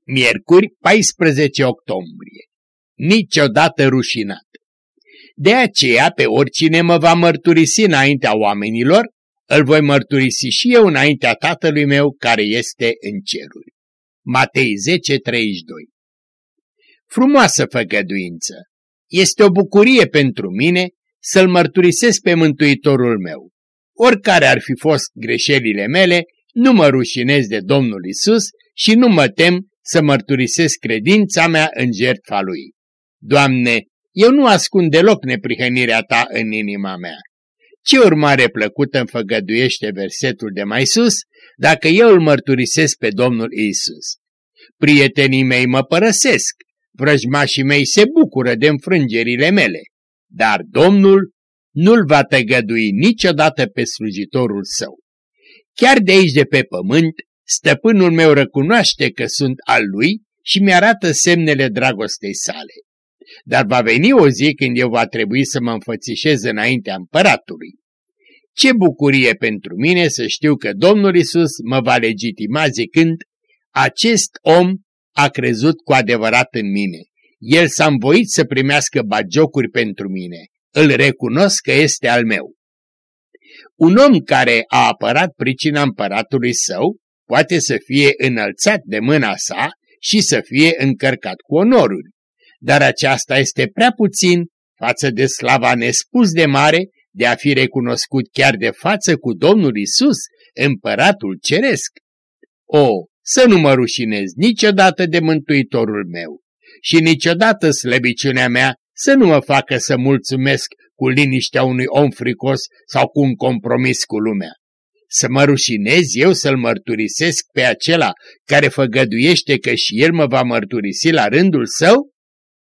Miercuri, 14 octombrie. Niciodată rușinat. De aceea, pe oricine mă va mărturisi înaintea oamenilor, îl voi mărturisi și eu înaintea Tatălui meu care este în ceruri. Matei 10:32. Frumoasă făgăduință! Este o bucurie pentru mine să-L mărturisesc pe Mântuitorul meu. Oricare ar fi fost greșelile mele, nu mă rușinez de Domnul Isus și nu mă tem să mărturisesc credința mea în jertfa Lui. Doamne, eu nu ascund deloc neprihănirea Ta în inima mea. Ce urmare plăcută îmi făgăduiește versetul de mai sus, dacă eu îl mărturisesc pe Domnul Isus. Prietenii mei mă părăsesc, vrăjmașii mei se bucură de înfrângerile mele, dar Domnul nu-l va tăgădui niciodată pe slujitorul său. Chiar de aici de pe pământ, stăpânul meu recunoaște că sunt al lui și mi-arată semnele dragostei sale. Dar va veni o zi când eu va trebui să mă înfățișez înaintea împăratului. Ce bucurie pentru mine să știu că Domnul Isus mă va legitima zicând: acest om a crezut cu adevărat în mine. El s-a învoit să primească bagiocuri pentru mine. Îl recunosc că este al meu. Un om care a apărat pricina împăratului său poate să fie înălțat de mâna sa și să fie încărcat cu onoruri. Dar aceasta este prea puțin față de slava nespus de mare de a fi recunoscut chiar de față cu Domnul Isus, împăratul ceresc. O, să nu mă rușinez niciodată de Mântuitorul meu și niciodată slăbiciunea mea să nu mă facă să mulțumesc cu liniștea unui om fricos sau cu un compromis cu lumea. Să mă rușinez eu să-L mărturisesc pe acela care făgăduiește că și El mă va mărturisi la rândul Său?